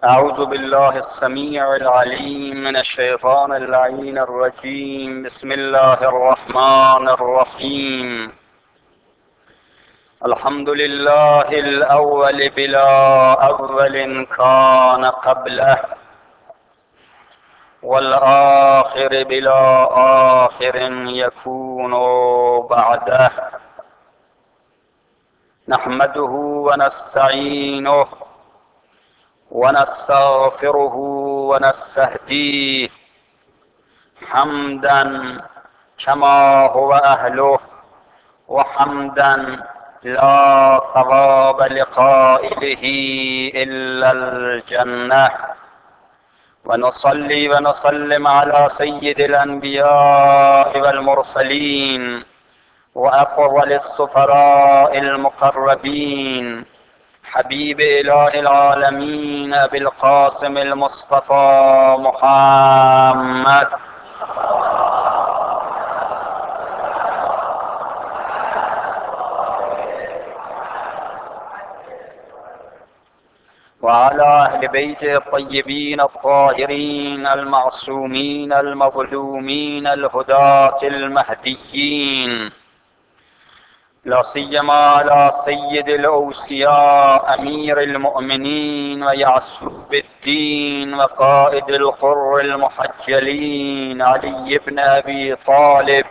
أعوذ بالله السميع العليم من الشيطان اللعين الرجيم. بسم الله الرحمن الرحيم. الحمد لله الأول بلا أول كان قبله، والآخر بلا آخر يكون بعده. نحمده ونستعينه ونستغفره ونستهديه حمدا كما هو أهله، وحمدا لا ثواب لقائله إلا الجنة. ونصلي ونسلم على سيد الأنبياء والمرسلين وأفضل السفراء المقربين، حبيب إله العالمين أبي القاسم المصطفى محمد، وعلى أهل بيته الطيبين الطاهرين المعصومين المظلومين الهداة المهديين، لا سيما على سيد الأوصياء أمير المؤمنين ويعسوب الدين وقائد القر المحجلين علي بن أبي طالب،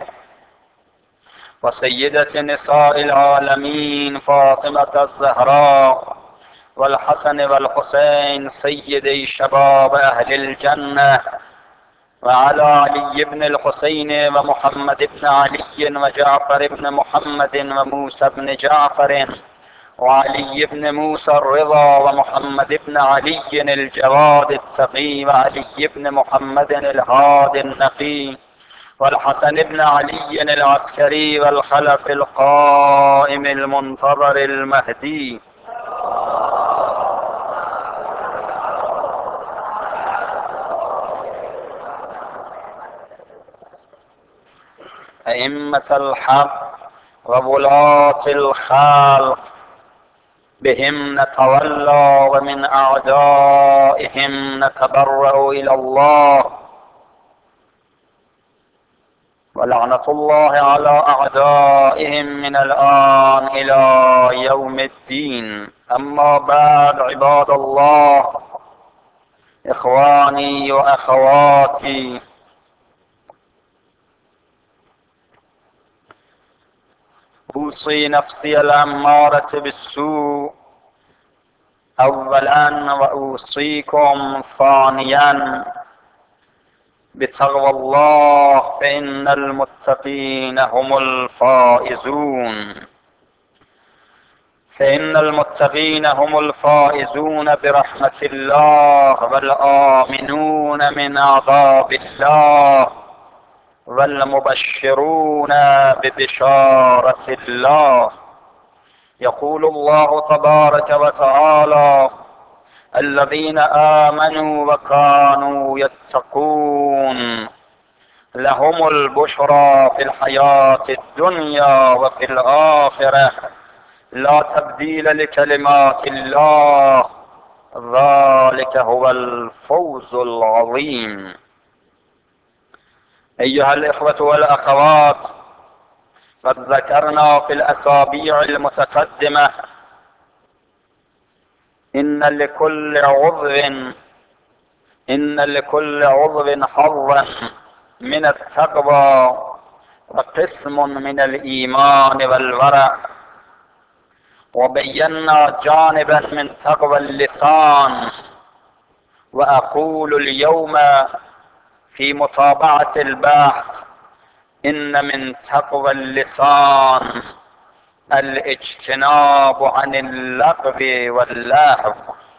وسيدة نساء العالمين فاطمة الزهراء، والحسن والحسين سيدي شباب أهل الجنة، وعلى علي بن الحسين ومحمد بن علي وجعفر بن محمد وموسى بن جعفر، وعلي بن موسى الرضا ومحمد بن علي الجواد التقي، وعلي بن محمد الهادي النقي، والحسن بن علي العسكري، والخلف القائم المنتظر المهدي، أئمة الحق وولاة الخلق، بهم نتولى ومن أعدائهم نتبرأ إلى الله، ولعنة الله على أعدائهم من الآن إلى يوم الدين. أما بعد، عباد الله، إخواني وأخواتي، أوصي نفسي الأمارة بالسوء أولا، وأوصيكم ثانيا بتقوى الله، فإن المتقين هم الفائزون. فإن المتقين هم الفائزون برحمة الله، والآمنون من عذاب الله، والمبشرون ببشارة الله. يقول الله تبارك وتعالى: الذين آمنوا وكانوا يتقون لهم البشرى في الحياة الدنيا وفي الآخرة، لا تبديل لكلمات الله، ذلك هو الفوز العظيم. أيها الإخوة والأخوات، قد ذكرنا في الأسابيع المتقدمة إن لكل عضو حظا من التقوى وقسم من الإيمان والورع، وبينا جانبا من تقوى اللسان. وأقول اليوم في متابعة البحث إن من تقوى اللسان الاجتناب عن اللغو واللهو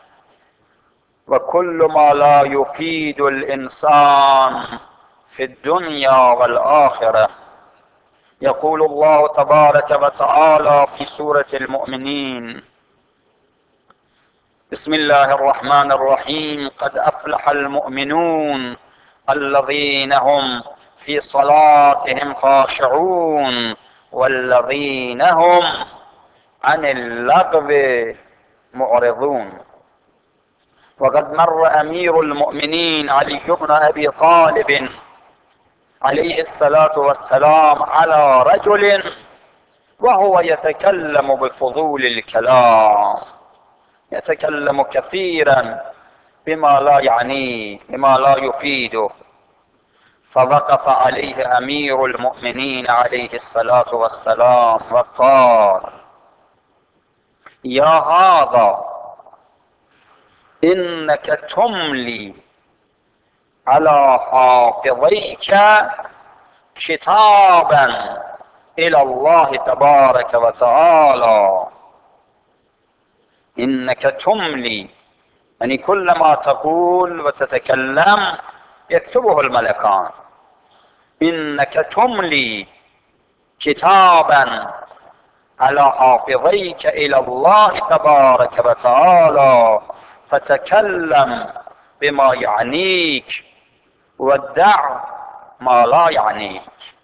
وكل ما لا يفيد الإنسان في الدنيا والآخرة. يقول الله تبارك وتعالى في سورة المؤمنين: بسم الله الرحمن الرحيم: قد أفلح المؤمنون الذين هم في صلاتهم خاشعون والذين هم عن اللغو معرضون. وقد مر امير المؤمنين علي بن ابي طالب عليه الصلاة والسلام على رجل وهو يتكلم بفضول الكلام، يتكلم كثيرا بما لا يعنيه، بما لا يفيده. فوقف عليه امير المؤمنين عليه الصلاة والسلام وقال: يا هذا، انك تملي على حافظيك كتابا الى الله تبارك وتعالى. انك تملي يعني كل ما تقول وتتكلم يكتبه الملكان. انك تملي كتابا على حافظيك الى الله تبارك وتعالى، فتكلم بما يعنيك ودع ما لا يعنيك،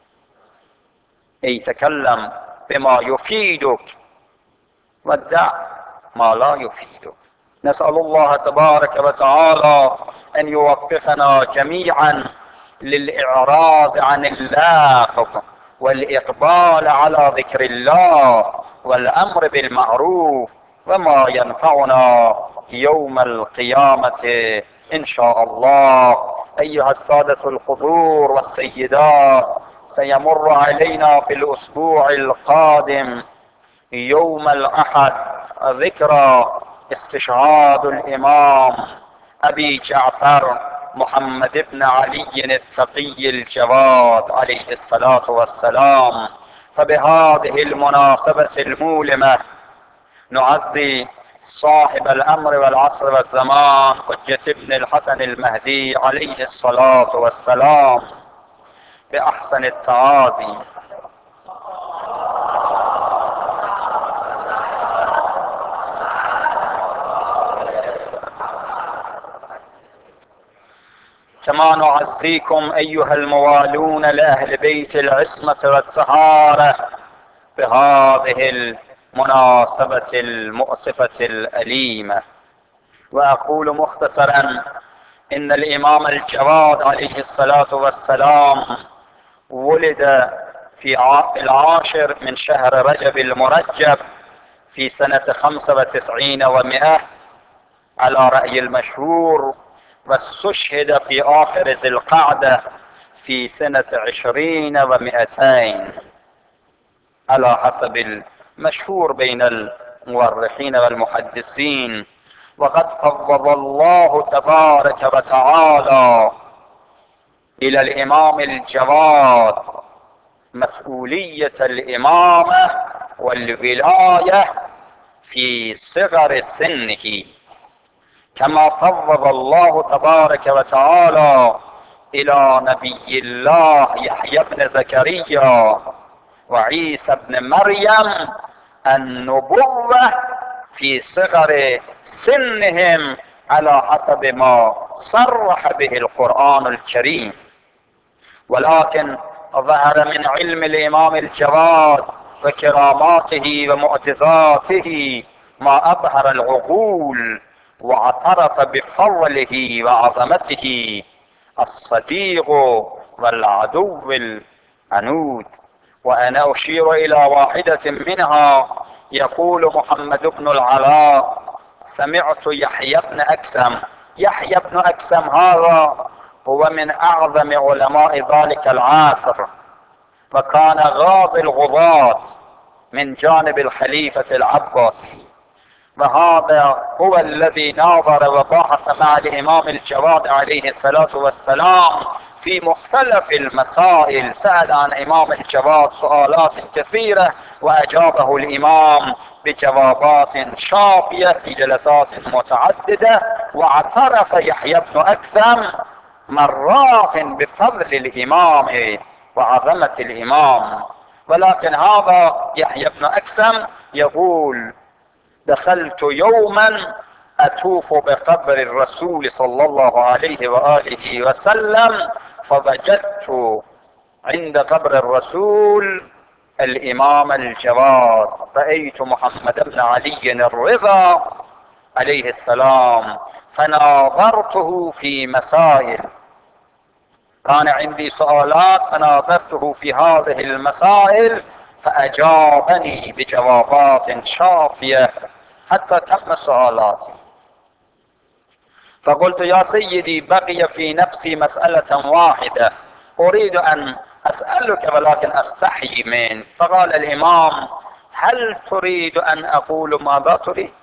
اي تكلم بما يفيدك ودع ما لا يفيدك. نسأل الله تبارك وتعالى ان يوفقنا جميعا للإعراض عن اللغو والإقبال على ذكر الله والأمر بالمعروف وما ينفعنا يوم القيامة إن شاء الله. أيها السادة الحضور والسيدات، سيمر علينا في الأسبوع القادم يوم الأحد ذكرى استشهاد الإمام أبي جعفر محمد بن علي التقي الجواد عليه الصلاة والسلام. فبهذه المناسبة المؤلمة نعزي صاحب الأمر والعصر والزمان حجة ابن الحسن المهدي عليه الصلاة والسلام بأحسن التعازي. كما نعزيكم أيها الموالون لأهل بيت العصمة والطهارة بهذه المناسبة المؤسفة الأليمة. وأقول مختصرا إن الإمام الجواد عليه الصلاة والسلام ولد في 10 من شهر رجب المرجب في سنة 95 و100 على رأي المشهور، واستشهد في آخر ذي القعدة في سنة 20 و200 على حسب المشهور بين المؤرخين والمحدثين. وقد فوض الله تبارك وتعالى إلى الإمام الجواد مسؤولية الإمامة والولاية في صغر سنه، كما فوض الله تبارك وتعالى إلى نبي الله يحيى بن زكريا وعيسى بن مريم النبوة في صغر سنهم على حسب ما صرح به القرآن الكريم. ولكن ظهر من علم الإمام الجواد وكراماته ومعجزاته ما أبهر العقول واعترف بفضله وعظمته الصديق والعدو العنود. وأنا أشير إلى واحدة منها. يقول محمد بن العلاء: سمعت يحيى بن أكسم. يحيى بن أكسم هذا هو من أعظم علماء ذلك العصر، وكان غازي الغضاة من جانب الخليفة العباسي، وهذا هو الذي ناظر وباحث مع الإمام الجواد عليه الصلاة والسلام في مختلف المسائل. سأل عن إمام الجواد سؤالات كثيرة وأجابه الإمام بجوابات شافية في جلسات متعددة. واعترف يحيى بن أكثم مرات بفضل الإمام وعظمة الإمام. ولكن هذا يحيى بن أكثم يقول: دخلت يوما أطوف بقبر الرسول صلى الله عليه وآله وسلم، فوجدت عند قبر الرسول الإمام الجواد. رأيت محمد بن علي الرضا عليه السلام فناظرته في مسائل، كان عندي سؤالات فناظرته في هذه المسائل فأجابني بجوابات شافية حتى تم سؤالاتي. فقلت يا سيدي بقي في نفسي مسألة واحدة أريد أن أسألك ولكن أستحي منك. فقال الإمام هل تريد أن أقول ماذا تريد؟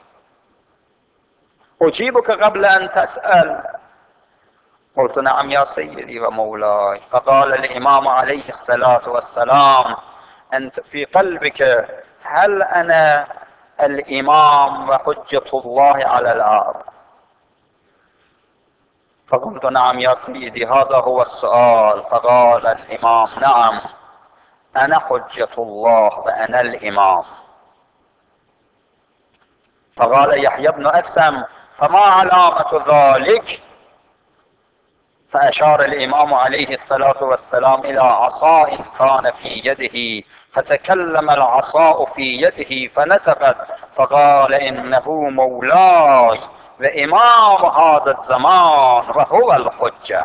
أجيبك قبل أن تسأل. قلت نعم يا سيدي ومولاي. فقال الإمام عليه الصلاة والسلام أنت في قلبك هل أنا الإمام وحجة الله على الأرض؟ فقلت نعم يا سيدي هذا هو السؤال. فقال الإمام نعم أنا حجة الله وأنا الإمام. فقال يحيى بن أكثم فما علامة ذلك؟ فأشار الإمام عليه الصلاة والسلام إلى عصاء كان في يده، فتكلم العصاء في يده فنطقت فقال إنه مولاي وإمام هذا الزمان وهو الحجة.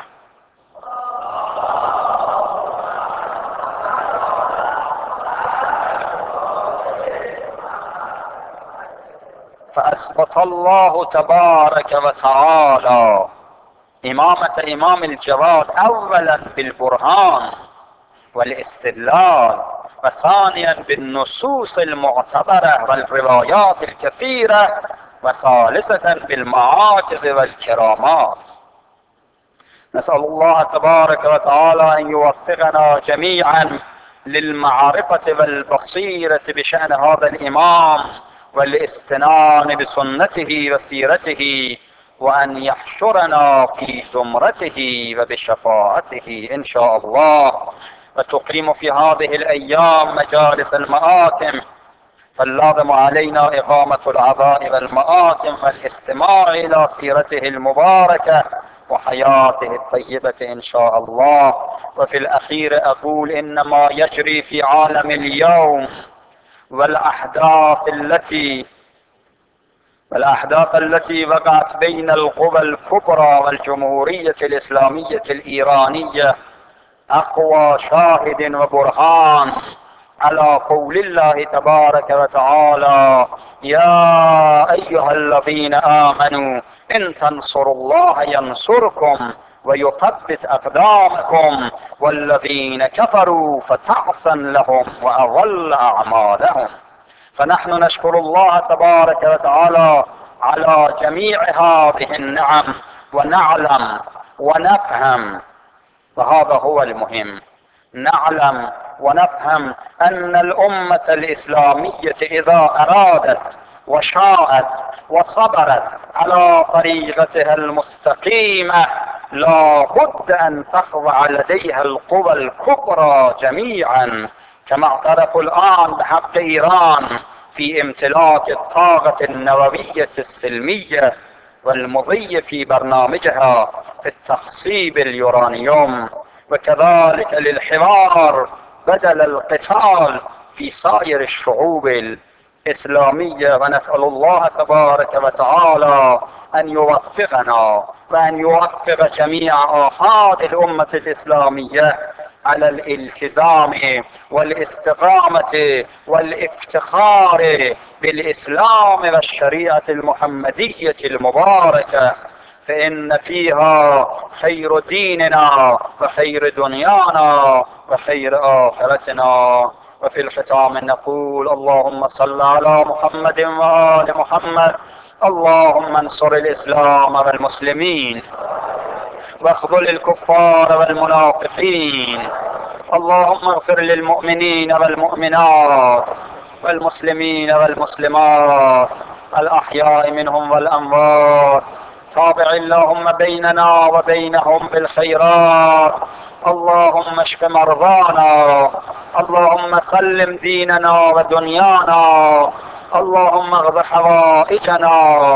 فأثبت الله تبارك وتعالى إمامة إمام الجواد أولا بالبرهان والاستدلال، وثانيا بالنصوص المعتبرة والروايات الكثيرة، وثالثة بالمعاجز والكرامات. نسأل الله تبارك وتعالى أن يوفقنا جميعا للمعرفة والبصيرة بشأن هذا الإمام والاستنان بسنته وسيرته، وأن يحشرنا في زمرته وبشفاعته إن شاء الله، وتقيم في هذه الأيام مجالس المآتم، فاللازم علينا إقامة العزاء والمآتم والاستماع إلى سيرته المباركة وحياته الطيبة إن شاء الله. وفي الأخير أقول إن ما يجري في عالم اليوم والأحداث التي وقعت بين القوى الكبرى والجمهورية الإسلامية الإيرانية أقوى شاهد وبرهان على قول الله تبارك وتعالى يا أيها الذين آمنوا إن تنصروا الله ينصركم ويثبت أقدامكم والذين كفروا فتعسا لهم وأضل أعمالهم. فنحن نشكر الله تبارك وتعالى على جميع هذه النعم، ونعلم ونفهم، وهذا هو المهم، نعلم ونفهم أن الأمة الإسلامية إذا أرادت وشاءت وصبرت على طريقتها المستقيمة لا بد أن تخضع لديها القوى الكبرى جميعا، كما اعترفوا الآن بحق إيران في امتلاك الطاقة النووية السلمية والمضي في برنامجها في التخصيب اليورانيوم، وكذلك للحوار بدل القتال في سائر الشعوب الإسلامية. ونسأل الله تبارك وتعالى أن يوفقنا وأن يوفق جميع آحاد الأمة الإسلامية على الالتزام والاستقامة والافتخار بالإسلام والشريعة المحمدية المباركة، فإن فيها خير ديننا وخير دنيانا وخير آخرتنا. وفي الختام نقول اللهم صل على محمد وآل محمد. اللهم انصر الإسلام والمسلمين واخذل الكفار والمنافقين. اللهم اغفر للمؤمنين والمؤمنات والمسلمين والمسلمات الأحياء منهم والأموات. تابع اللهم بيننا وبينهم بالخيرات. اللهم اشف مرضانا. اللهم سلم ديننا ودنيانا. اللهم اقض حوائجنا.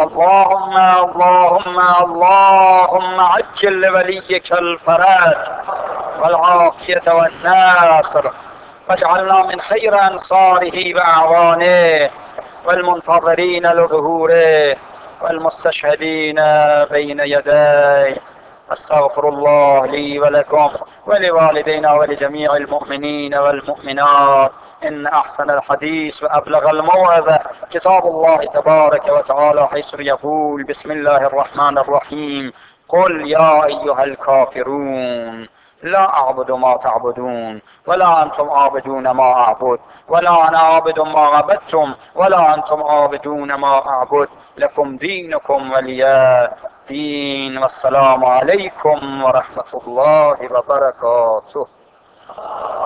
اللهم عجل لوليك الفرج والعافية والنصر، واجعلنا من خير أنصاره وأعوانه والمنتظرين لظهوره. والمستشهدين بين يدي. أستغفر الله لي ولكم ولوالدينا ولجميع المؤمنين والمؤمنات. إن أحسن الحديث وأبلغ الموعظة كتاب الله تبارك وتعالى، حيث يقول: بسم الله الرحمن الرحيم: قل يا أيها الكافرون لا أعبد ما تعبدون ولا أنتم عابدون ما أعبد ولا أنا عابد ما عبدتم ولا أنتم عابدون ما أعبد، لكم دينكم ولي دين. والسلام عليكم ورحمة الله وبركاته.